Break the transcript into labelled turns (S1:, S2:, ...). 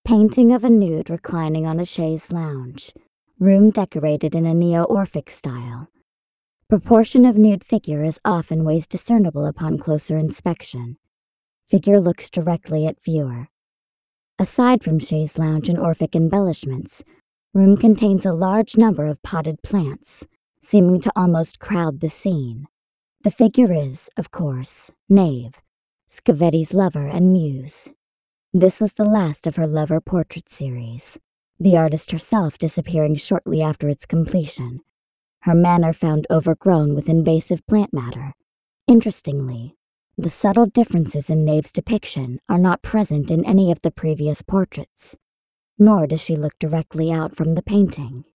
S1: Painting of a nude reclining on a chaise lounge. Room decorated in a neo-Orphic style. Proportion of nude figure is often ways discernible upon closer inspection. Figure looks directly at viewer. Aside from chaise lounge and Orphic embellishments, room contains a large number of potted plants, seeming to almost crowd the scene. The figure is, of course, Knave, Scavetti's lover and muse. This was the last of her lover portrait series, the artist herself disappearing shortly after its completion, her manor found overgrown with invasive plant matter. Interestingly, the subtle differences in Knave's depiction are not present in any of the previous portraits, nor does she look directly out from the painting.